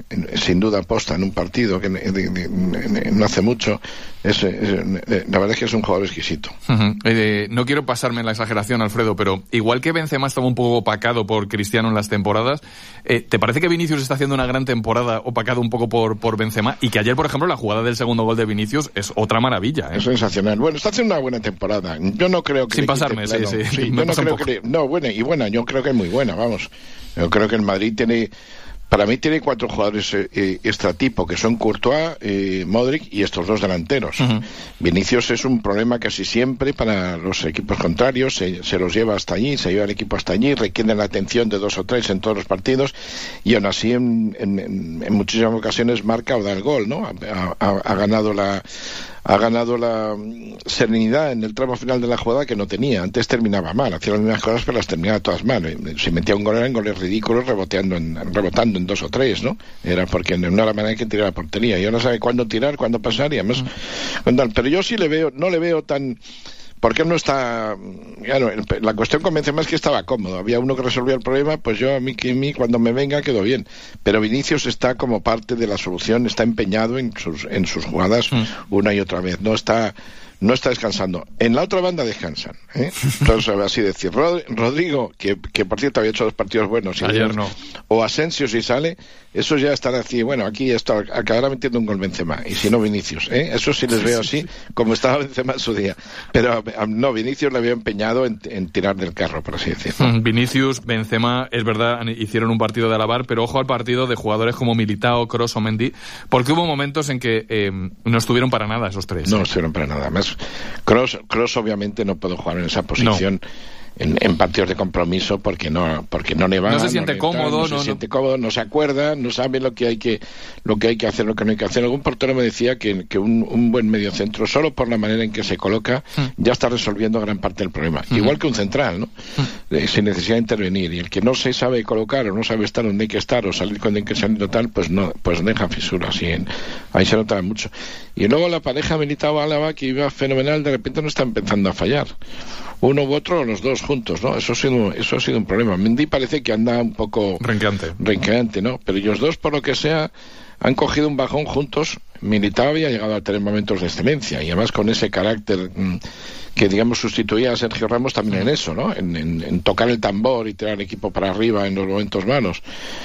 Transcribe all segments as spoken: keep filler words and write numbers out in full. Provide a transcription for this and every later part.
sin duda posta en un partido que de, de, de, no hace mucho. Es, es, la verdad es que es un jugador exquisito. Uh-huh. Eh, no quiero pasarme en la exageración, Alfredo, pero igual que Benzema estaba un poco opacado por Cristiano en las temporadas, eh, ¿te parece que Vinicius está haciendo una gran temporada opacado un poco por, por Benzema? Y que ayer, por ejemplo, la jugada del segundo gol de Vinicius es otra maravilla, ¿eh? Es sensacional. Bueno, está haciendo una buena temporada. Yo no creo que... Sin pasarme, sí, sí. sí yo no creo que... No, buena y buena. Yo creo que es muy buena, vamos. Yo creo que el Madrid tiene... Para mí tiene cuatro jugadores eh, extratipo, que son Courtois, eh, Modric y estos dos delanteros. Uh-huh. Vinicius es un problema casi siempre para los equipos contrarios, se, se los lleva hasta allí, se lleva el equipo hasta allí, requiere la atención de dos o tres en todos los partidos, y aún así en, en, en muchísimas ocasiones marca o da el gol, ¿no? Ha, ha, ha ganado la... ha ganado la serenidad en el tramo final de la jugada que no tenía. Antes terminaba mal, hacía las mismas cosas pero las terminaba todas mal. Si metía un gol eran goles ridículos reboteando en, rebotando en dos o tres, ¿no? Era porque no era la manera que tiraba la portería. Y ahora sabe cuándo tirar, cuándo pasar y además... Mm. Pero yo sí le veo, no le veo tan... Porque él no está... Claro, la cuestión con Benzema es que estaba cómodo. Había uno que resolvía el problema, pues yo a mí, que a mí cuando me venga quedó bien. Pero Vinicius está como parte de la solución, está empeñado en sus, en sus jugadas mm. una y otra vez. No está... no está descansando. En la otra banda descansan, ¿eh? Entonces, así decir, Rod- Rodrigo, que, que por cierto había hecho dos partidos buenos, y ayer no, o Asensio si sale, eso ya estará así, bueno, aquí esto acabará metiendo un gol Benzema, y si no Vinicius, ¿eh? Eso sí les veo así, como estaba Benzema en su día. Pero no, Vinicius le había empeñado en, en tirar del carro, por así decirlo. Vinicius, Benzema, es verdad, hicieron un partido de alabar, pero ojo al partido de jugadores como Militao, Kroos o Mendy, porque hubo momentos en que eh, no estuvieron para nada esos tres. No ¿eh? estuvieron para nada. Más Kroos, Kroos obviamente no puede jugar en esa posición. No. En, en partidos de compromiso porque no porque no le va, no se siente no cómodo, no, no se no, siente no. cómodo, no se acuerda, no sabe lo que hay que lo que hay que hacer, lo que no hay que hacer. Algún portero me decía que, que un, un buen mediocentro, solo por la manera en que se coloca, mm. ya está resolviendo gran parte del problema. Mm. Igual que un central, ¿no? Mm. Eh, sin necesidad de intervenir. Y el que no se sabe colocar o no sabe estar donde hay que estar o salir cuando hay que salir o tal, pues no, pues deja fisuras. Y en, ahí se nota mucho. Y luego la pareja Militao-Álava, que iba fenomenal, de repente no está empezando a fallar. Uno u otro o los dos juntos, ¿no? Eso ha sido, eso ha sido un problema. Mendy parece que anda un poco... Renqueante. Renqueante, ¿no? Pero ellos dos, por lo que sea, han cogido un bajón juntos. Militao había llegado a tener momentos de excelencia y además con ese carácter mmm, que, digamos, sustituía a Sergio Ramos también en eso, ¿no? En, en, en tocar el tambor y tirar el equipo para arriba en los momentos malos.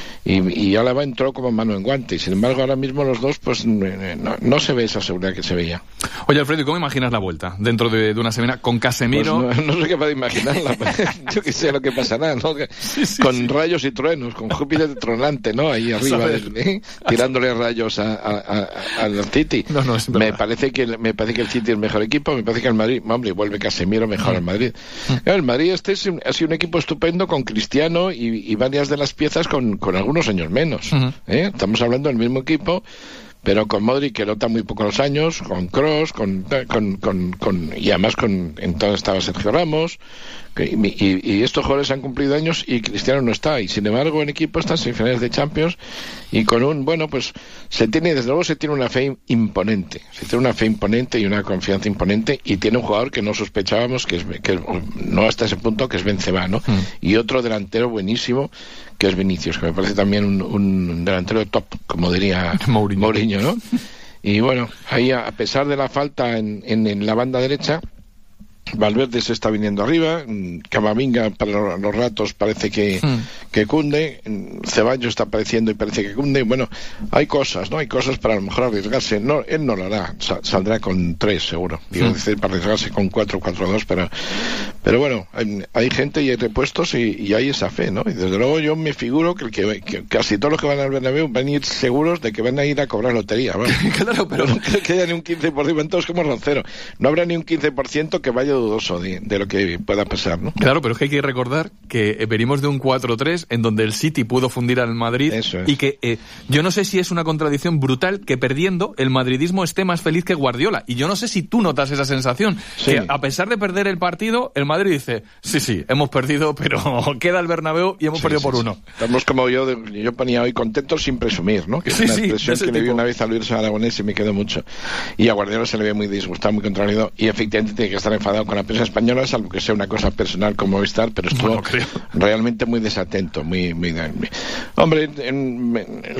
Y, y Álava entró como mano en guante y sin embargo ahora mismo los dos pues no, no se ve esa seguridad que se veía. Oye, Alfredo, ¿y cómo imaginas la vuelta dentro de, de una semana con Casemiro? Pues no, no sé qué puedo imaginarla. Yo que sé lo que pasará, ¿no? Sí, sí, con sí. rayos y truenos, con Júpiter tronante, ¿no? Ahí arriba del, ¿eh? tirándole rayos a, a, a, al City. No, no, es me parece que me parece que el City es el mejor equipo, me parece que el Madrid, hombre, vuelve Casemiro mejor al Madrid. El Madrid este es, ha sido un equipo estupendo con Cristiano y, y varias de las piezas con, con algunos años menos. Uh-huh. ¿eh? Estamos hablando del mismo equipo, pero con Modric, que nota muy poco los años, con Kroos, con, con, con, con y además con entonces estaba Sergio Ramos, que, y, y, y estos jugadores han cumplido años y Cristiano no está, y sin embargo en equipo están semifinales de Champions y con un, bueno, pues se tiene, desde luego se tiene una fe imponente, se tiene una fe imponente y una confianza imponente, y tiene un jugador que no sospechábamos, que es, que no hasta ese punto, que es Benzema, ¿no? Mm. Y otro delantero buenísimo, que es Vinicius, que me parece también un, un delantero top, como diría Mourinho, Mourinho, ¿no? Y bueno, ahí a pesar de la falta en, en, en la banda derecha, Valverde se está viniendo arriba, Camavinga para los ratos parece que, hmm. que cunde, Ceballos está apareciendo y parece que cunde. Bueno, hay cosas, ¿no? Hay cosas para a lo mejor arriesgarse. No, él no lo hará, saldrá con tres seguro. Digo, hmm. decir, para arriesgarse con cuatro, cuatro, dos, pero, pero bueno, hay, hay gente y hay repuestos y, y hay esa fe, ¿no? Y desde luego yo me figuro que, el que, que casi todos los que van al Bernabéu van a ir seguros de que van a ir a cobrar lotería, ¿vale? Claro, pero no creo que haya ni un quince por ciento, entonces como Roncero. No habrá ni un quince por ciento que vaya dudoso de, de lo que pueda pasar, ¿no? Claro, pero es que hay que recordar que venimos de un cuatro tres en donde el City pudo fundir al Madrid. Eso es. Y que eh, yo no sé si es una contradicción brutal que perdiendo el madridismo esté más feliz que Guardiola, y yo no sé si tú notas esa sensación, sí. que a pesar de perder el partido, el Madrid dice, sí, sí, hemos perdido, pero queda el Bernabéu y hemos sí, perdido sí, por sí. uno. Estamos como yo, yo ponía hoy contentos sin presumir, ¿no? Que es sí, una sí, expresión que tipo. le vi una vez a Luis Aragonés y me quedó mucho. Y a Guardiola se le ve muy disgustado, muy contrariado, y efectivamente tiene que estar enfadado con la prensa española, salvo que sea una cosa personal como Movistar, pero estuvo bueno, realmente muy desatento, muy, muy, muy... Hombre, en, en,